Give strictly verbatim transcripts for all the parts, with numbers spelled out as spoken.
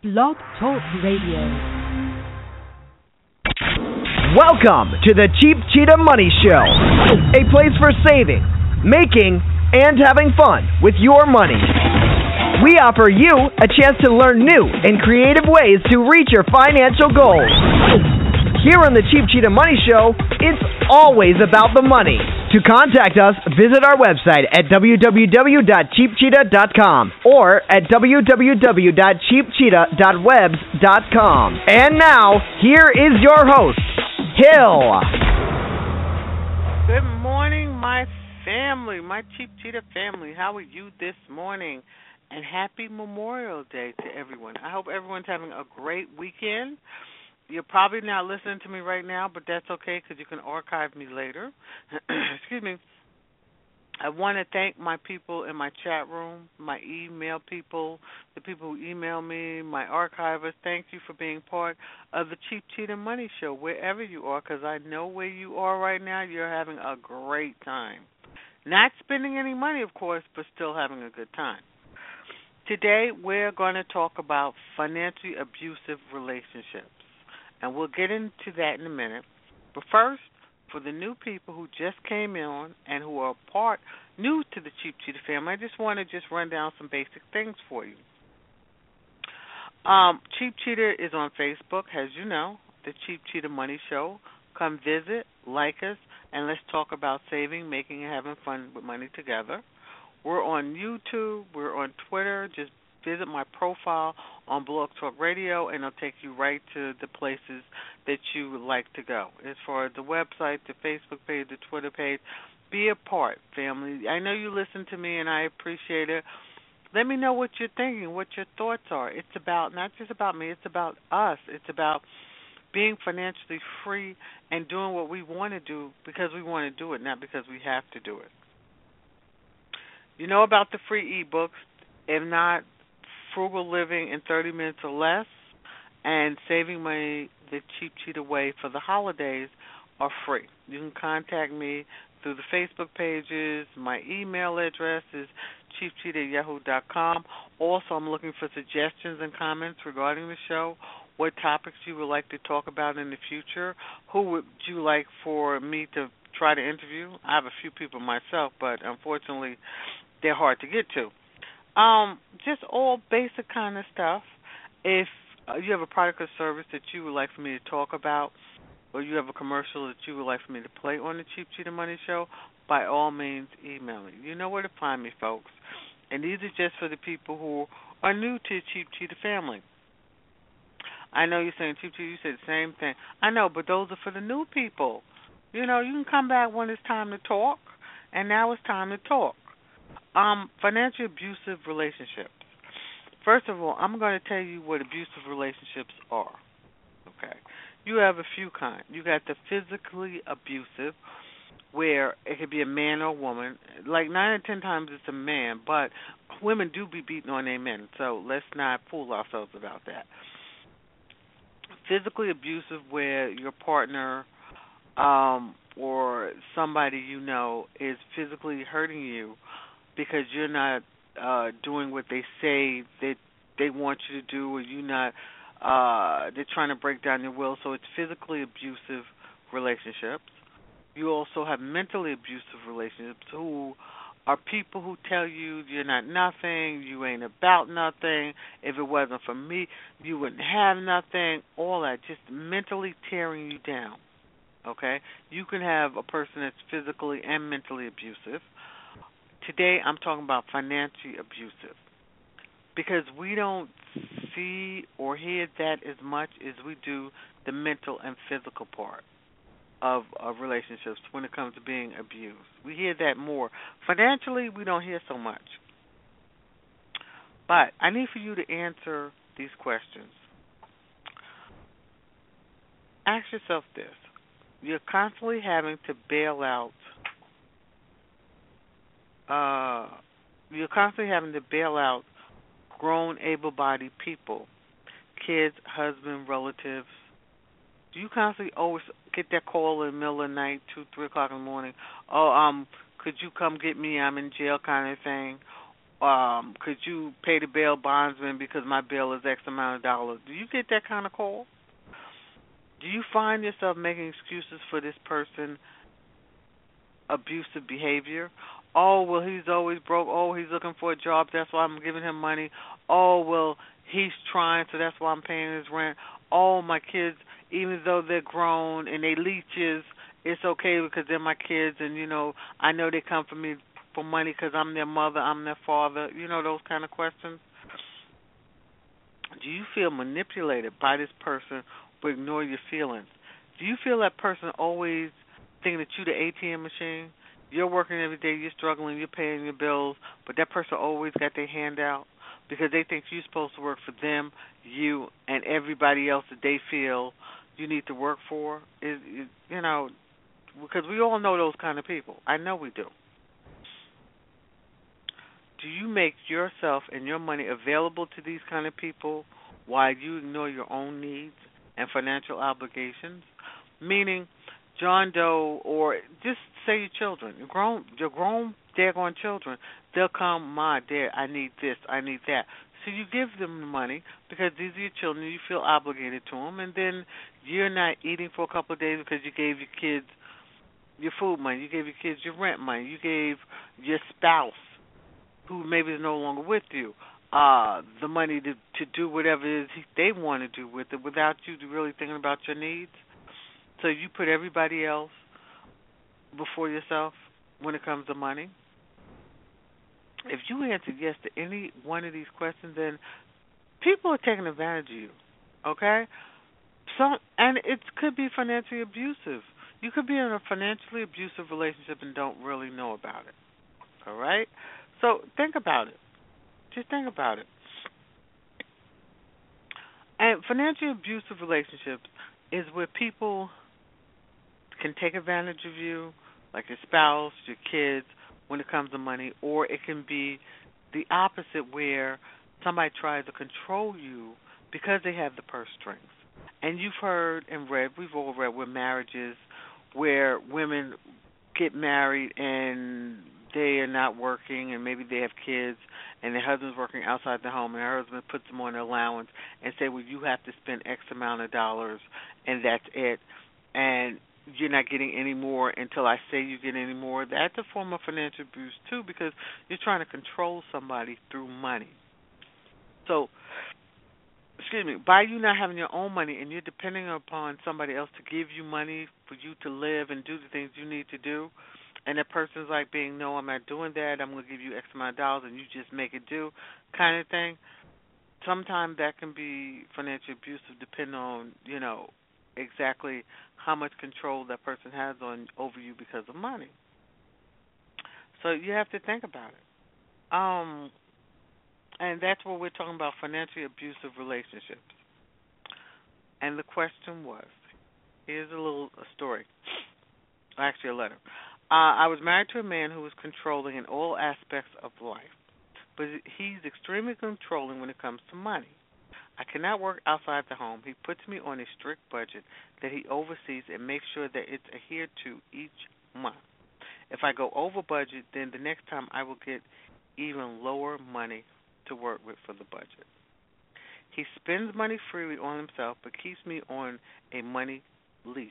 Blog Talk Radio. Welcome to the Cheap Cheetah Money Show, a place for saving, making, and having fun with your money. We offer you a chance to learn new and creative ways to reach your financial goals. Here on the Cheap Cheetah Money Show, it's always about the money. To contact us, visit our website at w w w dot cheap cheetah dot com or at w w w dot cheap cheetah dot webs dot com. And now, here is your host, Hill. Good morning, my family, my Cheap Cheetah family. How are you this morning? And happy Memorial Day to everyone. I hope everyone's having a great weekend. You're probably not listening to me right now, but that's okay because you can archive me later. Excuse me. I want to thank my people in my chat room, my email people, the people who email me, my archivers. Thank you for being part of the Cheap Cheetah Money Show, wherever you are, because I know where you are right now. You're having a great time. Not spending any money, of course, but still having a good time. Today, we're going to talk about financially abusive relationships. And we'll get into that in a minute. But first, for the new people who just came in and who are part new to the Cheap Cheetah family, I just want to just run down some basic things for you. Um, Cheap Cheetah is on Facebook, as you know, the Cheap Cheetah Money Show. Come visit, like us, and let's talk about saving, making, and having fun with money together. We're on YouTube. We're on Twitter. Just visit my profile on Blog Talk Radio, and it'll take you right to the places that you would like to go. As far as the website, the Facebook page, the Twitter page, be a part, family. I know you listen to me, and I appreciate it. Let me know what you're thinking, what your thoughts are. It's about, not just about me, it's about us. It's about being financially free and doing what we want to do because we want to do it, not because we have to do it. You know about the free ebooks. If not, Frugal Living in thirty minutes or less and Saving Money the Cheap Cheetah Way for the holidays are free. You can contact me through the Facebook pages. My email address is cheap cheetah at yahoo dot com. Also, I'm looking for suggestions and comments regarding the show, what topics you would like to talk about in the future, who would you like for me to try to interview. I have a few people myself, but unfortunately they're hard to get to. Um, just all basic kind of stuff. If uh, you have a product or service that you would like for me to talk about, or you have a commercial that you would like for me to play on the Cheap Cheetah Money Show, by all means, email me. You know where to find me, folks. And these are just for the people who are new to the Cheap Cheetah family. I know you're saying, Cheap Cheetah, you said the same thing. I know, but those are for the new people. You know, you can come back when it's time to talk, and now it's time to talk. Um, financially abusive relationships. First of all, I'm going to tell you what abusive relationships are. Okay. You have a few kinds. You got the physically abusive, where it could be a man or a woman. Like nine or ten times it's a man, but women do be beating on their men, so let's not fool ourselves about that. Physically abusive, where your partner um, or somebody you know is physically hurting you because you're not uh, doing what they say that they want you to do, or you're not, uh, they're trying to break down your will. So it's physically abusive relationships. You also have mentally abusive relationships, who are people who tell you you're not nothing, you ain't about nothing, if it wasn't for me, you wouldn't have nothing, all that, just mentally tearing you down, okay? You can have a person that's physically and mentally abusive. Today I'm talking about financially abusive, because we don't see or hear that as much as we do the mental and physical part of, of relationships when it comes to being abused. We hear that more. Financially, we don't hear so much. But I need for you to answer these questions. Ask yourself this. You're constantly having to bail out Uh, you're constantly having to bail out grown, able-bodied people, kids, husband, relatives. Do you constantly always get that call in the middle of the night, two, three o'clock in the morning? Oh, um, could you come get me? I'm in jail, kind of thing. Um, could you pay the bail bondsman because my bail is X amount of dollars? Do you get that kind of call? Do you find yourself making excuses for this person abusive behavior? Oh, well, he's always broke. Oh, he's looking for a job. That's why I'm giving him money. Oh, well, he's trying, so that's why I'm paying his rent. Oh, my kids, even though they're grown and they leeches, it's okay because they're my kids, and, you know, I know they come for me for money because I'm their mother, I'm their father. You know, those kind of questions. Do you feel manipulated by this person who ignore your feelings? Do you feel that person always thinking that you're the A T M machine? You're working every day, you're struggling, you're paying your bills, but that person always got their hand out because they think you're supposed to work for them, you, and everybody else that they feel you need to work for. Is, is you know, because we all know those kind of people. I know we do. Do you make yourself and your money available to these kind of people while you ignore your own needs and financial obligations? Meaning, John Doe, or just say your children, your grown, your grown, daggone children, they'll come, Ma, Dad, I need this, I need that. So you give them the money because these are your children, you feel obligated to them, and then you're not eating for a couple of days because you gave your kids your food money, you gave your kids your rent money, you gave your spouse, who maybe is no longer with you, uh, the money to to do whatever it is they want to do with it without you really thinking about your needs. So you put everybody else before yourself when it comes to money. If you answer yes to any one of these questions, then people are taking advantage of you, okay? Some, and it could be financially abusive. You could be in a financially abusive relationship and don't really know about it, all right? So think about it. Just think about it. And financially abusive relationships is where people can take advantage of you, like your spouse, your kids, when it comes to money, or it can be the opposite where somebody tries to control you because they have the purse strings. And you've heard and read, we've all read where marriages, where women get married and they are not working and maybe they have kids and their husband's working outside the home and her husband puts them on an allowance and say, well, you have to spend X amount of dollars and that's it. And you're not getting any more until I say you get any more. That's a form of financial abuse, too, because you're trying to control somebody through money. So, excuse me, by you not having your own money and you're depending upon somebody else to give you money for you to live and do the things you need to do, and that person's like being, no, I'm not doing that, I'm going to give you X amount of dollars and you just make it do kind of thing, sometimes that can be financially abusive depending on, you know, exactly how much control that person has on over you because of money. So you have to think about it. Um, and that's what we're talking about, financially abusive relationships. And the question was, here's a little a story, actually a letter. Uh, I was married to a man who was controlling in all aspects of life, but he's extremely controlling when it comes to money. I cannot work outside the home. He puts me on a strict budget that he oversees and makes sure that it's adhered to each month. If I go over budget, then the next time I will get even lower money to work with for the budget. He spends money freely on himself but keeps me on a money leash.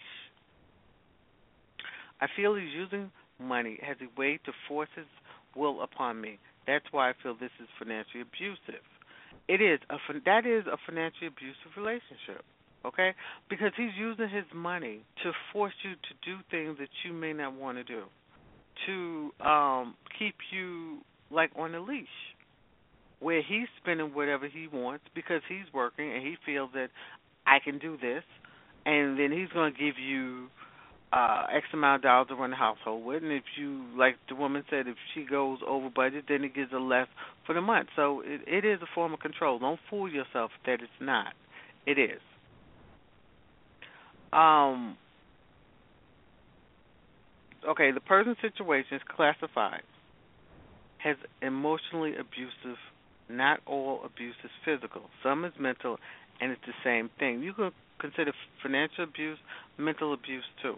I feel he's using money as a way to force his will upon me. That's why I feel this is financially abusive. It is a that is a financially abusive relationship, okay? Because he's using his money to force you to do things that you may not want to do, to um, keep you like on a leash, where he's spending whatever he wants because he's working and he feels that I can do this, and then he's going to give you uh, X amount of dollars to run the household with, and if you, like the woman said, if she goes over budget, then it gives her less for the month. So it, it is a form of control. Don't fool yourself that it's not. It is. Um. Okay, the person's situation is classified as emotionally abusive. Not all abuse is physical. Some is mental, and it's the same thing. You can consider financial abuse, mental abuse too.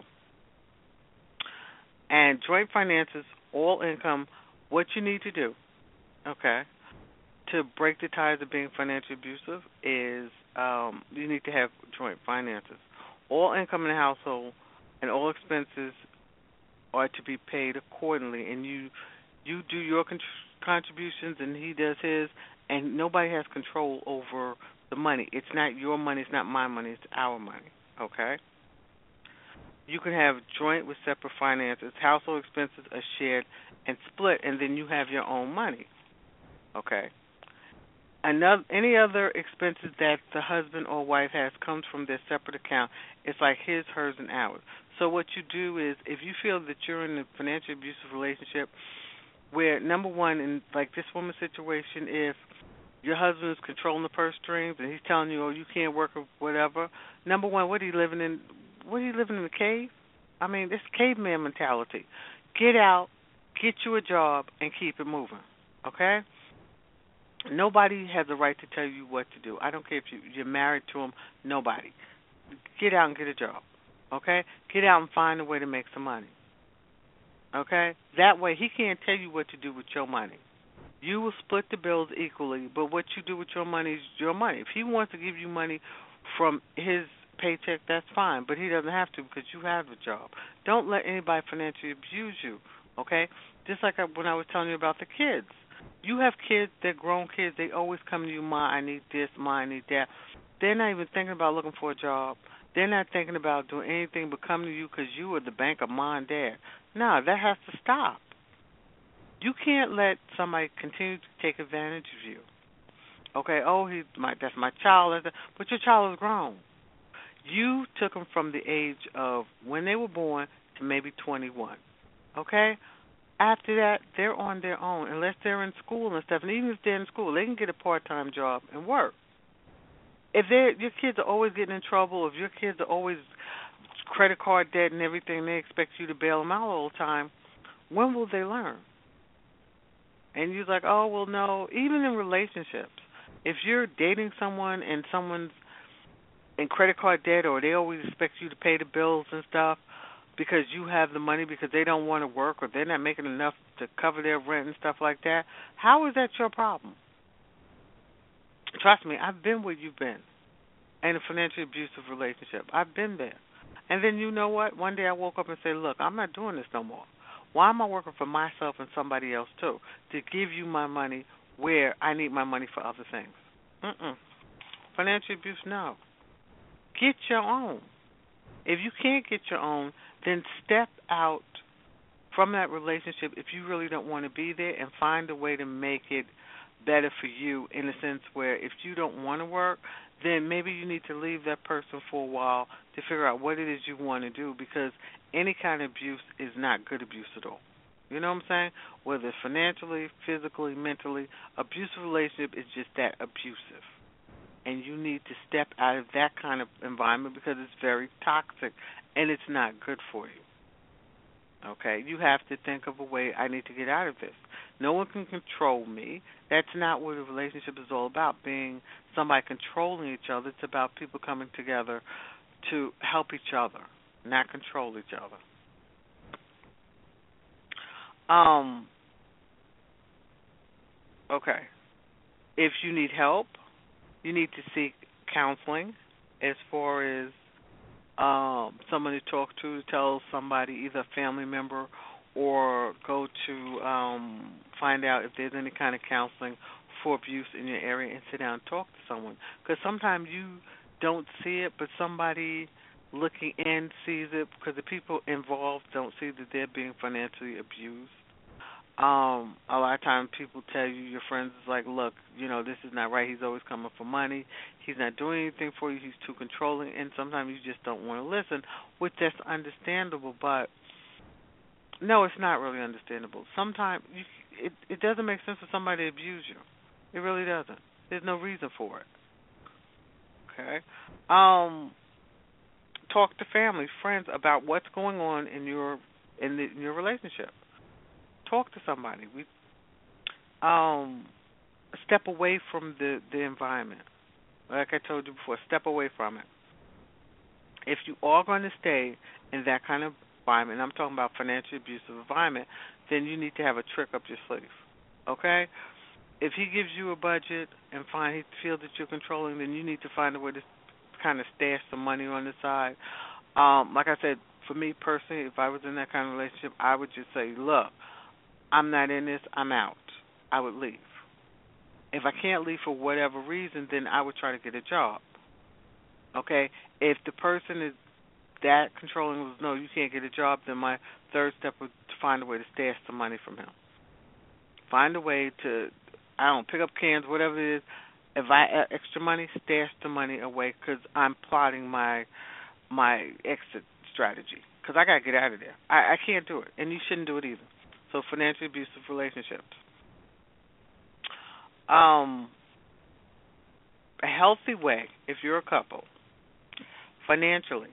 And joint finances, all income, what you need to do, Okay. To break the ties of being financially abusive is um, you need to have joint finances. All income in the household and all expenses are to be paid accordingly, and you you do your con- contributions and he does his, and nobody has control over the money. It's not your money, it's not my money, it's our money. Okay? You can have joint with separate finances. Household expenses are shared and split, and then you have your own money. Okay? Another, any other expenses that the husband or wife has comes from their separate account. It's like his, hers, and ours. So what you do is, if you feel that you're in a financially abusive relationship, where number one, in like this woman's situation, if your husband is controlling the purse strings and he's telling you, oh, you can't work or whatever. Number one, what are you living in? What are you living in a cave? I mean, this caveman mentality. Get out, get you a job, and keep it moving. Okay? Nobody has the right to tell you what to do. I don't care if you, you're married to him. Nobody. Get out and get a job. Okay? Get out and find a way to make some money. Okay? That way he can't tell you what to do with your money. You will split the bills equally, but what you do with your money is your money. If he wants to give you money from his paycheck, that's fine, but he doesn't have to because you have a job. Don't let anybody financially abuse you. Okay? Just like I, when I was telling you about the kids. You have kids, they're grown kids, they always come to you, Ma, I need this, Ma, I need that. They're not even thinking about looking for a job. They're not thinking about doing anything but coming to you because you are the bank of Ma and Dad. No, that has to stop. You can't let somebody continue to take advantage of you. Okay, oh, he's my, that's my child, but your child is grown. You took them from the age of when they were born to maybe twenty-one. Okay? After that, they're on their own, unless they're in school and stuff. And even if they're in school, they can get a part-time job and work. If they're, your kids are always getting in trouble, if your kids are always credit card debt and everything, they expect you to bail them out all the time, when will they learn? And you're like, oh, well, no. Even in relationships, if you're dating someone and someone's in credit card debt or they always expect you to pay the bills and stuff, because you have the money because they don't want to work or they're not making enough to cover their rent and stuff like that, how is that your problem? Trust me, I've been where you've been in a financially abusive relationship. I've been there. And then you know what? One day I woke up and said, look, I'm not doing this no more. Why am I working for myself and somebody else too? To give you my money where I need my money for other things. Mm-mm. Financial abuse, no. Get your own. If you can't get your own, then step out from that relationship if you really don't want to be there and find a way to make it better for you in a sense where if you don't want to work, then maybe you need to leave that person for a while to figure out what it is you want to do because any kind of abuse is not good abuse at all. You know what I'm saying? Whether it's financially, physically, mentally, abusive relationship is just that, abusive. And you need to step out of that kind of environment because it's very toxic and it's not good for you. Okay? You have to think of a way, I need to get out of this. No one can control me. That's not what a relationship is all about, being somebody controlling each other. It's about people coming together to help each other, not control each other. Um. Okay. If you need help, you need to seek counseling as far as um, someone to talk to, tell somebody, either a family member or go to um, find out if there's any kind of counseling for abuse in your area and sit down and talk to someone. Because sometimes you don't see it, but somebody looking in sees it because the people involved don't see that they're being financially abused. Um, a lot of times people tell you, your friends is like, look, you know, this is not right. He's always coming for money. He's not doing anything for you. He's too controlling. And sometimes you just don't want to listen, which that's understandable. But, no, it's not really understandable. Sometimes you, it, it doesn't make sense for somebody to abuse you. It really doesn't. There's no reason for it. Okay? Um, talk to family, friends about what's going on in your in, the, in your relationship. Talk to somebody. We um, step away from the, the environment. Like I told you before, step away from it. If you are going to stay in that kind of environment, and I'm talking about financially abusive environment, then you need to have a trick up your sleeve. Okay? if he gives you a budget and find he feels that you're controlling, then you need to find a way to kind of stash some money on the side. Um, like I said, for me personally, if I was in that kind of relationship, I would just say, look, I'm not in this, I'm out. I would leave. If I can't leave for whatever reason, then I would try to get a job. Okay? If the person is that controlling was, no, you can't get a job, then my third step would to find a way to stash some money from him. Find a way to, I don't know, pick up cans, whatever it is. If I have extra money, stash the money away because I'm plotting my my exit strategy because I got to get out of there. I, I can't do it, and you shouldn't do it either. So financially abusive relationships. Um, a healthy way, if you're a couple, financially,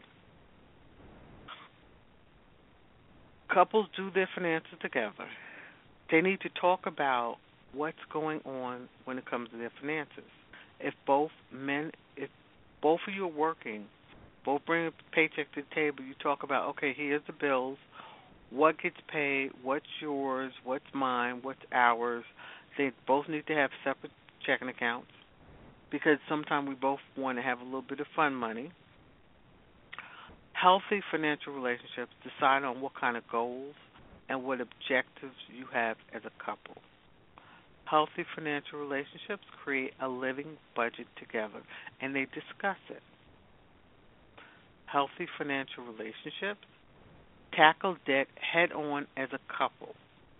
couples do their finances together. They need to talk about what's going on when it comes to their finances. If both men, if both of you are working, both bring a paycheck to the table, you talk about, okay, here's the bills, what gets paid, what's yours, what's mine, what's ours. They both need to have separate checking accounts because sometimes we both want to have a little bit of fun money. Healthy financial relationships decide on what kind of goals and what objectives you have as a couple. Healthy financial relationships create a living budget together, and they discuss it. Healthy financial relationships tackle debt head-on as a couple.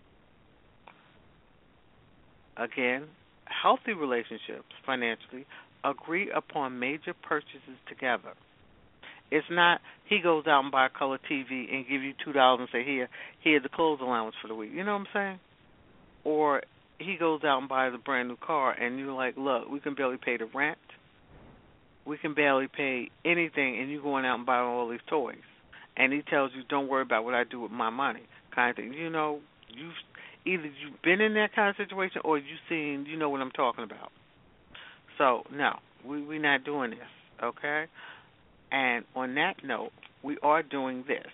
Again, healthy relationships financially agree upon major purchases together. It's not he goes out and buy a color T V and give you two dollars and say, here, here's the clothes allowance for the week. You know what I'm saying? Or he goes out and buys a brand new car and you're like, look, we can barely pay the rent. We can barely pay anything, and you're going out and buying all these toys. And he tells you, don't worry about what I do with my money, kind of thing. You know, you've either you've been in that kind of situation or you've seen, you know what I'm talking about. So, no, we, we're not doing this, okay? And on that note, we are doing this.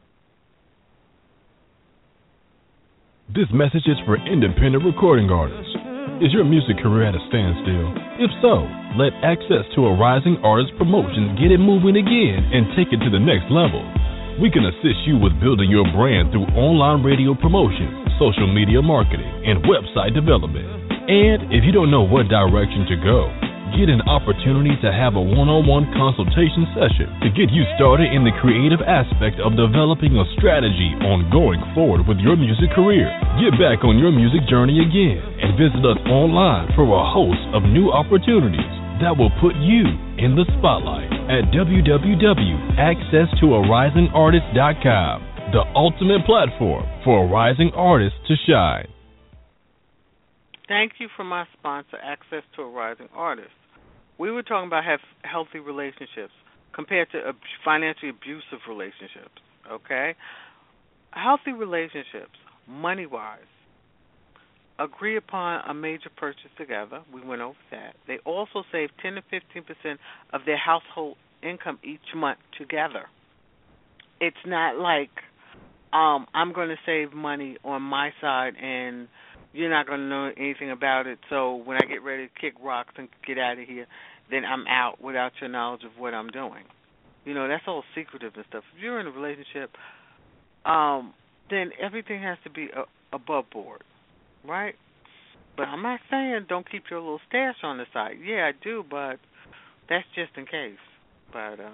This message is for independent recording artists. Is your music career at a standstill? If so, let Access to a Rising Artist Promotions get it moving again and take it to the next level. We can assist you with building your brand through online radio promotion, social media marketing, and website development. And if you don't know what direction to go, get an opportunity to have a one-on-one consultation session to get you started in the creative aspect of developing a strategy on going forward with your music career. Get back on your music journey again and visit us online for a host of new opportunities that will put you in the spotlight at w w w dot access to a rising artist dot com, the ultimate platform for a rising artist to shine. Thank you for my sponsor, Access to a Rising Artist. We were talking about have healthy relationships compared to ab- financially abusive relationships, okay? Healthy relationships, money-wise, agree upon a major purchase together. We went over that. They also save ten to fifteen percent of their household income each month together. It's not like um, I'm going to save money on my side and you're not going to know anything about it, so when I get ready to kick rocks and get out of here, then I'm out without your knowledge of what I'm doing. You know, that's all secretive and stuff. If you're in a relationship, um, then everything has to be a, above board, right? But I'm not saying don't keep your little stash on the side. Yeah, I do, but that's just in case. But um,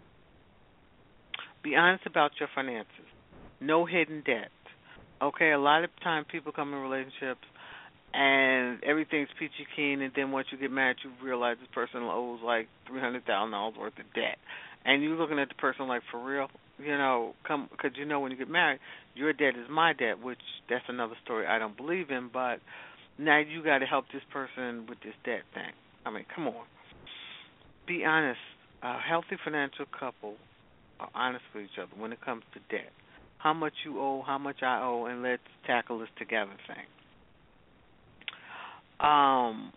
be honest about your finances. No hidden debt. Okay, a lot of times people come in relationships and everything's peachy keen, and then once you get married, you realize this person owes like three hundred thousand dollars worth of debt. And you're looking at the person like, for real? You know, come because you know when you get married, your debt is my debt, which that's another story I don't believe in, but now you got to help this person with this debt thing. I mean, come on. Be honest. A healthy financial couple are honest with each other when it comes to debt. How much you owe, how much I owe, and let's tackle this together thing. Um,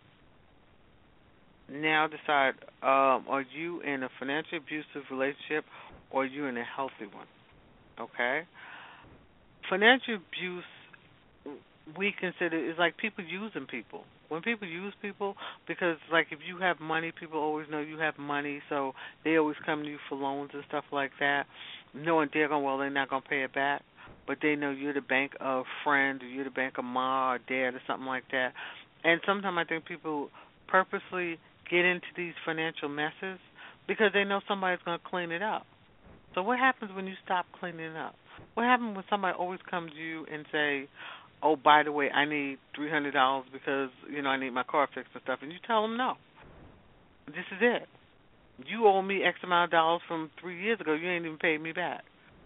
now decide, um, are you in a financially abusive relationship or are you in a healthy one? Okay? Financial abuse, we consider, is like people using people. When people use people, because like if you have money, people always know you have money, so they always come to you for loans and stuff like that, knowing they're going, well, they're not going to pay it back, but they know you're the bank of friend, or you're the bank of ma or dad or something like that. And sometimes I think people purposely get into these financial messes because they know somebody's going to clean it up. So what happens when you stop cleaning it up? What happens when somebody always comes to you and say, oh, by the way, I need three hundred dollars because, you know, I need my car fixed and stuff, and you tell them no. This is it. You owe me X amount of dollars from three years ago. You ain't even paid me back.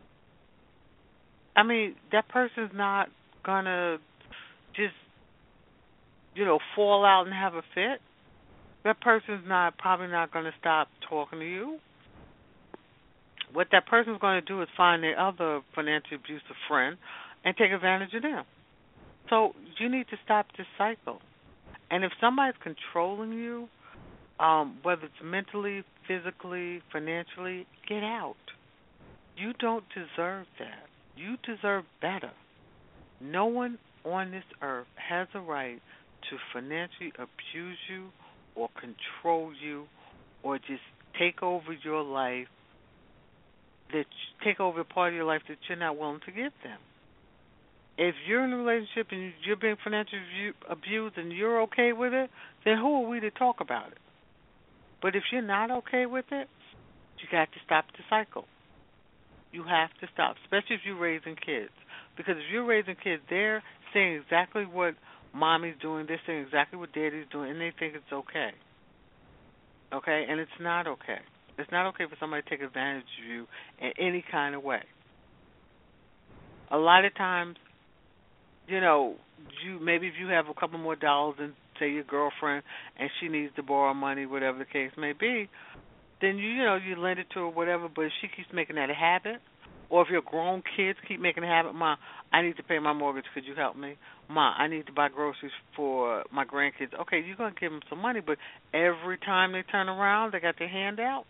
I mean, that person's not going to just, you know, fall out and have a fit. That person's not probably not going to stop talking to you. What that person's going to do is find their other financially abusive friend and take advantage of them. So you need to stop this cycle. And if somebody's controlling you, um, whether it's mentally, physically, financially, get out. You don't deserve that. You deserve better. No one on this earth has a right to financially abuse you or control you or just take over your life, that take over a part of your life that you're not willing to give them. If you're in a relationship and you're being financially abused and you're okay with it, then who are we to talk about it? But if you're not okay with it, you got to stop the cycle. You have to stop, especially if you're raising kids. Because if you're raising kids, they're seeing exactly what mommy's doing, they're seeing exactly what daddy's doing, and they think it's okay. Okay? And it's not okay. It's not okay for somebody to take advantage of you in any kind of way. A lot of times, you know, you maybe if you have a couple more dollars than, say, your girlfriend, and she needs to borrow money, whatever the case may be, then you, you know, you lend it to her, whatever, but if she keeps making that a habit, or if your grown kids keep making a habit, Ma, I need to pay my mortgage, could you help me? Ma, I need to buy groceries for my grandkids. Okay, you're going to give them some money, but every time they turn around, they got their hand out.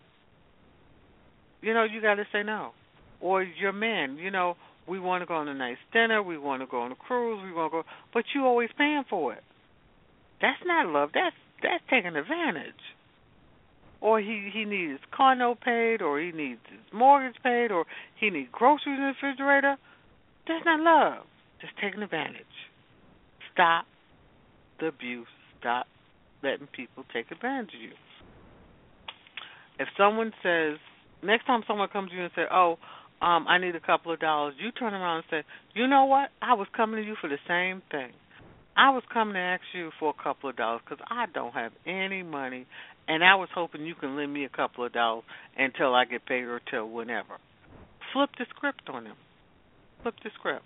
You know, you got to say no. Or your man, you know, we want to go on a nice dinner, we want to go on a cruise, we want to go, but you always paying for it. That's not love. That's that's taking advantage. Or he, he needs his car note paid, or he needs his mortgage paid, or he needs groceries in the refrigerator. That's not love. Just taking advantage. Stop the abuse. Stop letting people take advantage of you. If someone says, next time someone comes to you and says, oh, um, I need a couple of dollars, you turn around and say, you know what? I was coming to you for the same thing. I was coming to ask you for a couple of dollars because I don't have any money, and I was hoping you can lend me a couple of dollars until I get paid or till whenever. Flip the script on them. Flip the script.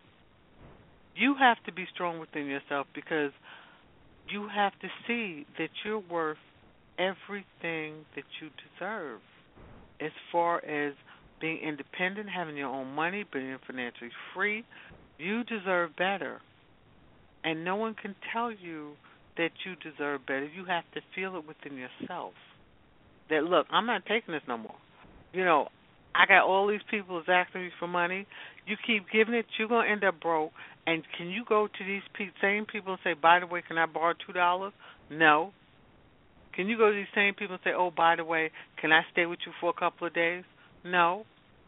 You have to be strong within yourself because you have to see that you're worth everything that you deserve as far as being independent, having your own money, being financially free. You deserve better. And no one can tell you that you deserve better. You have to feel it within yourself. That, look, I'm not taking this no more. You know, I got all these people that's asking me for money. You keep giving it, you're going to end up broke. And can you go to these pe- same people and say, by the way, can I borrow two dollars? No. Can you go to these same people and say, oh, by the way, can I stay with you for a couple of days? No.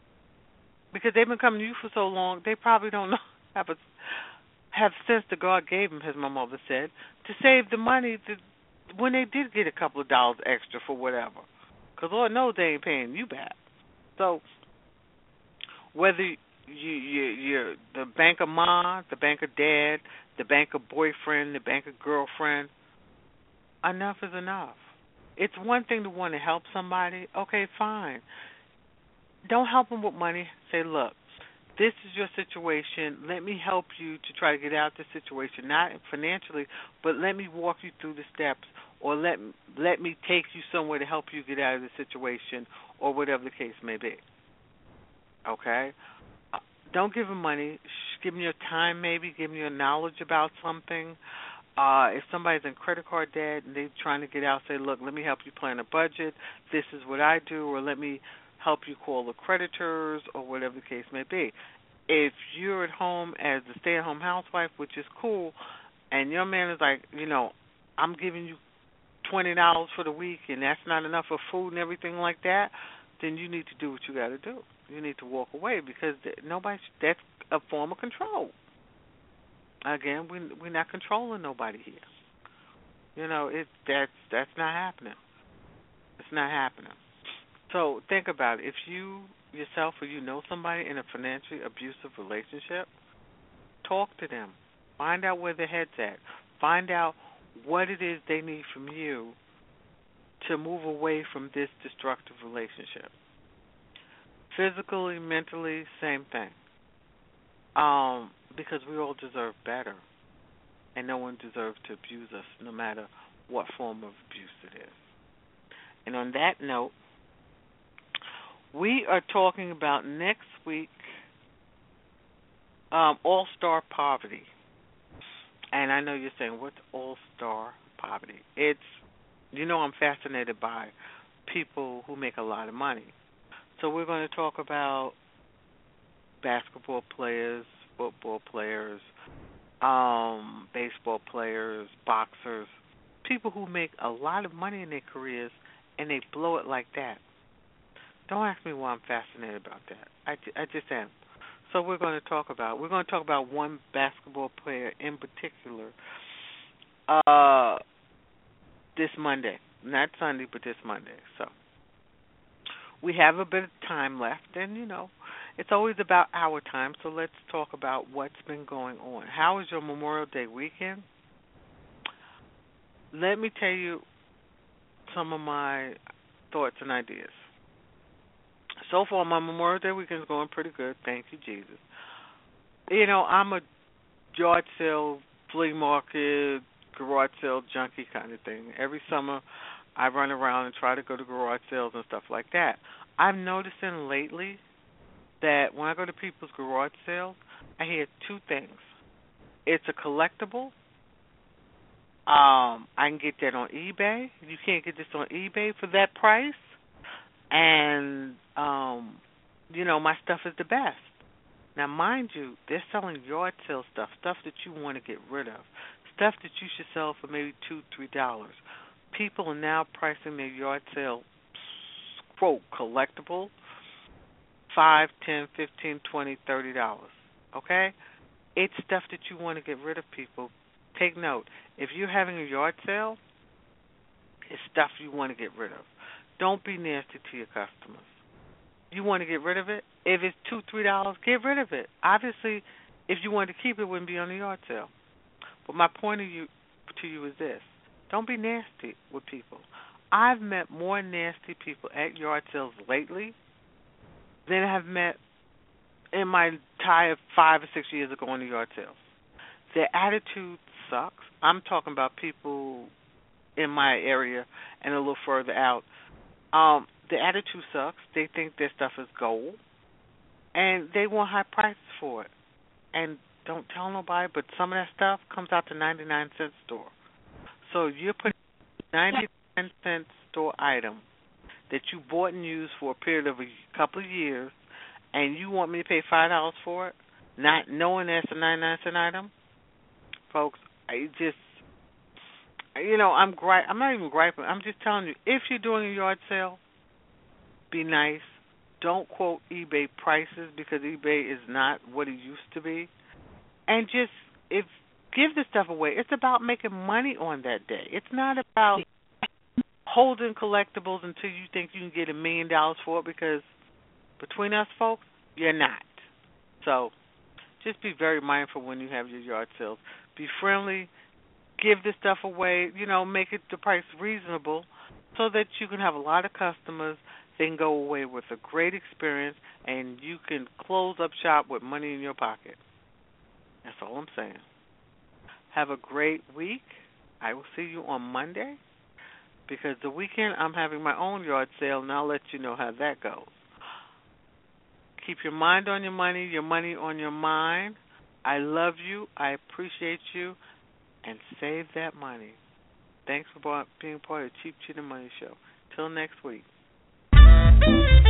Because they've been coming to you for so long, they probably don't know have a have sense that God gave them, as my mother said, to save the money to, when they did get a couple of dollars extra for whatever. Because Lord knows they ain't paying you back. So whether you, you, you're the bank of mom, the bank of dad, the bank of boyfriend, the bank of girlfriend, enough is enough. It's one thing to want to help somebody. Okay, fine. Don't help them with money. Say, look, this is your situation. Let me help you to try to get out of the situation, not financially, but let me walk you through the steps, or let let me take you somewhere to help you get out of the situation, or whatever the case may be. Okay? Uh, don't give them money. Give them your time, maybe. Give them your knowledge about something. Uh, if somebody's in credit card debt and they're trying to get out, say, look, let me help you plan a budget. This is what I do, or let me help you call the creditors, or whatever the case may be. If you're at home as a stay-at-home housewife, which is cool, and your man is like, you know, I'm giving you twenty dollars for the week, and that's not enough for food and everything like that, then you need to do what you got to do. You need to walk away because nobody. That's a form of control. Again, we we're not controlling nobody here. You know, it that's that's not happening. It's not happening. So think about it. If you yourself or you know somebody in a financially abusive relationship, talk to them. Find out where their head's at. Find out what it is they need from you to move away from this destructive relationship. Physically, mentally, same thing. Um, because we all deserve better. And no one deserves to abuse us, no matter what form of abuse it is. And on that note, we are talking about next week um, all-star poverty. And I know you're saying, what's all-star poverty? It's, you know, I'm fascinated by people who make a lot of money. So we're going to talk about basketball players, football players, um, baseball players, boxers, people who make a lot of money in their careers and they blow it like that. Don't ask me why I'm fascinated about that. I, I just am. So we're going to talk about we're going to talk about one basketball player in particular uh, this Monday, not Sunday, but this Monday. So we have a bit of time left, and you know it's always about our time. So let's talk about what's been going on. How was your Memorial Day weekend? Let me tell you some of my thoughts and ideas. So far, my Memorial Day weekend is going pretty good. Thank you, Jesus. You know, I'm a yard sale, flea market, garage sale junkie kind of thing. Every summer, I run around and try to go to garage sales and stuff like that. I'm noticing lately that when I go to people's garage sales, I hear two things. It's a collectible. Um, I can get that on eBay. You can't get this on eBay for that price. And, um, you know, my stuff is the best. Now, mind you, they're selling yard sale stuff, stuff that you want to get rid of, stuff that you should sell for maybe two dollars, three dollars. People are now pricing their yard sale, quote, collectible, five dollars, ten dollars, fifteen dollars, twenty dollars, thirty dollars, okay? It's stuff that you want to get rid of, people. Take note. If you're having a yard sale, it's stuff you want to get rid of. Don't be nasty to your customers. You want to get rid of it? If it's two dollars, three dollars, get rid of it. Obviously, if you wanted to keep it, it wouldn't be on the yard sale. But my point of you, to you is this. Don't be nasty with people. I've met more nasty people at yard sales lately than I have met in my entire five or six years of going to yard sales. Their attitude sucks. I'm talking about people in my area and a little further out. Um, the attitude sucks. They think their stuff is gold, and they want high prices for it. And don't tell nobody, but some of that stuff comes out to ninety-nine cent store. So you're putting a ninety-nine cent store item that you bought and used for a period of a couple of years, and you want me to pay five dollars for it, not knowing that's a ninety-nine cent item? Folks, I just... You know, I'm gri- I'm not even griping. I'm just telling you, if you're doing a yard sale, be nice. Don't quote eBay prices because eBay is not what it used to be. And just if give the stuff away. It's about making money on that day. It's not about holding collectibles until you think you can get a million dollars for it because between us folks, you're not. So just be very mindful when you have your yard sales. Be friendly. Give this stuff away, you know, make it the price reasonable so that you can have a lot of customers. They can go away with a great experience, and you can close up shop with money in your pocket. That's all I'm saying. Have a great week. I will see you on Monday because the weekend I'm having my own yard sale, and I'll let you know how that goes. Keep your mind on your money, your money on your mind. I love you. I appreciate you. And save that money. Thanks for being part of the Cheap Cheater Money Show. Till next week.